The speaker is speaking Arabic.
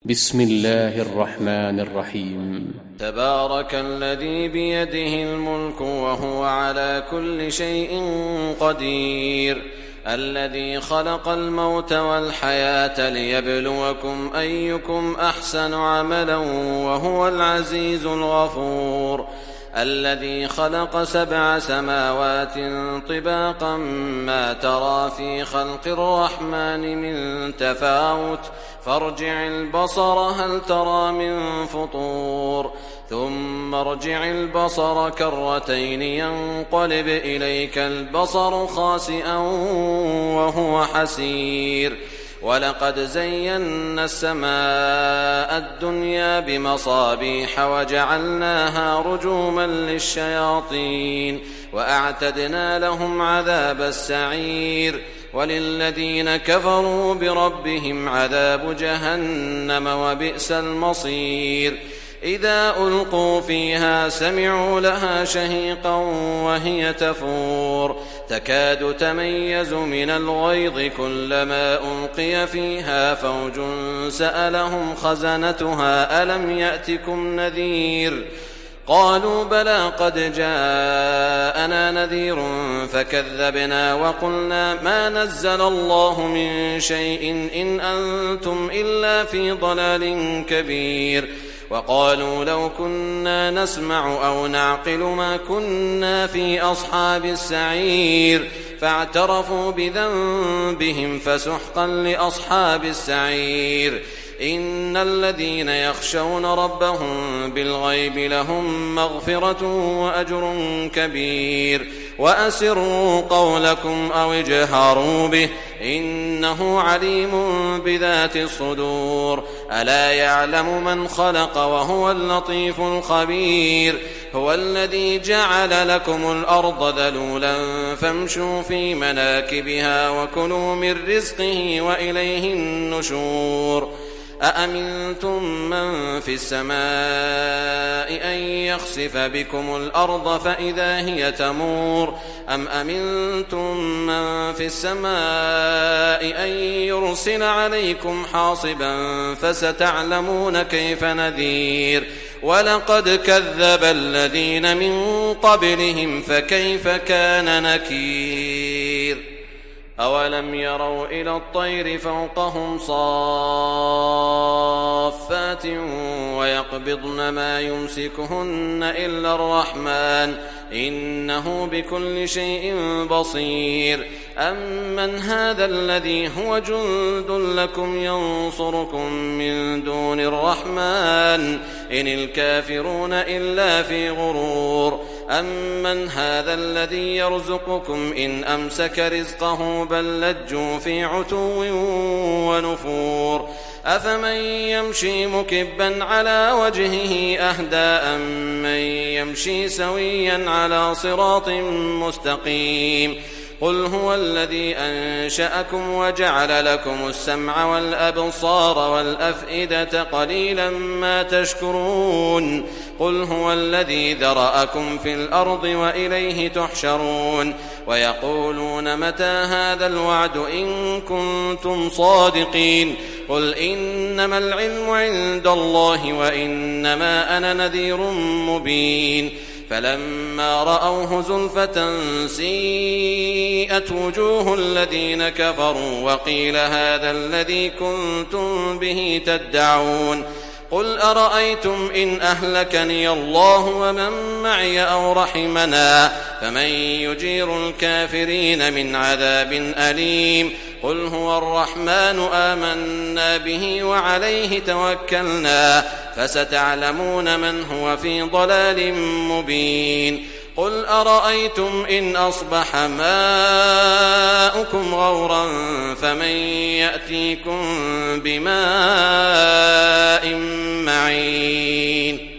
بسم الله الرحمن الرحيم. تبارك الذي بيده الملك وهو على كل شيء قدير، الذي خلق الموت والحياة ليبلوكم أيكم أحسن عملا وهو العزيز الغفور، الذي خلق 7 سماوات طباقا ما ترى في خلق الرحمن من تفاوت فارجع البصر هل ترى من فطور، ثم ارجع البصر كرتين ينقلب إليك البصر خاسئا وهو حسير، ولقد زينا السماء الدنيا بمصابيح وجعلناها رجوما للشياطين وأعتدنا لهم عذاب السعير، وللذين كفروا بربهم عذاب جهنم وبئس المصير. إذا ألقوا فيها سمعوا لها شهيقا وهي تفور تكاد تميز من الغيظ كلما ألقي فيها فوج سألهم خزنتها ألم يأتكم نذير قالوا بلى قد جاءنا نذير فكذبنا وقلنا ما نزل الله من شيء إن أنتم إلا في ضلال كبير، وقالوا لو كنا نسمع أو نعقل ما كنا في أصحاب السعير، فاعترفوا بذنبهم فسحقا لأصحاب السعير. إن الذين يخشون ربهم بالغيب لهم مغفرة وأجر كبير، وأسروا قولكم أو اجهروا به إنه عليم بذات الصدور، ألا يعلم من خلق وهو اللطيف الخبير. هو الذي جعل لكم الأرض ذلولا فامشوا في مناكبها وكلوا من رزقه وإليه النشور. أأمنتم من في السماء أن يخسف بكم الأرض فإذا هي تمور، أم أمنتم من في السماء أن يرسل عليكم حاصبا فستعلمون كيف نذير. ولقد كذب الذين من قبلهم فكيف كان نكير. أولم يروا إلى الطير فوقهم صافات ويقبضن ما يمسكهن إلا الرحمن إنه بكل شيء بصير. أمن هذا الذي هو جند لكم ينصركم من دون الرحمن إن الكافرون إلا في غرور. أمن هذا الذي يرزقكم إن أمسك رزقه بل لجوا في عتو ونفور. أفمن يمشي مكبا على وجهه أهدى أمن يمشي سويا على صراط مستقيم. قل هو الذي أنشأكم وجعل لكم السمع والأبصار والأفئدة قليلا ما تشكرون. قل هو الذي ذرأكم في الأرض وإليه تحشرون. ويقولون متى هذا الوعد إن كنتم صادقين. قل إنما العلم عند الله وإنما أنا نذير مبين. فلما رأوه زلفة سيئت وجوه الذين كفروا وقيل هذا الذي كنتم به تدعون. قل أرأيتم إن أهلكني الله ومن معي أو رحمنا فمن يجير الكافرين من عذاب أليم. قل هو الرحمن آمنا به وعليه توكلنا فستعلمون من هو في ضلال مبين. قل أرأيتم إن أصبح ماؤكم غورا فمن يأتيكم بماء معين.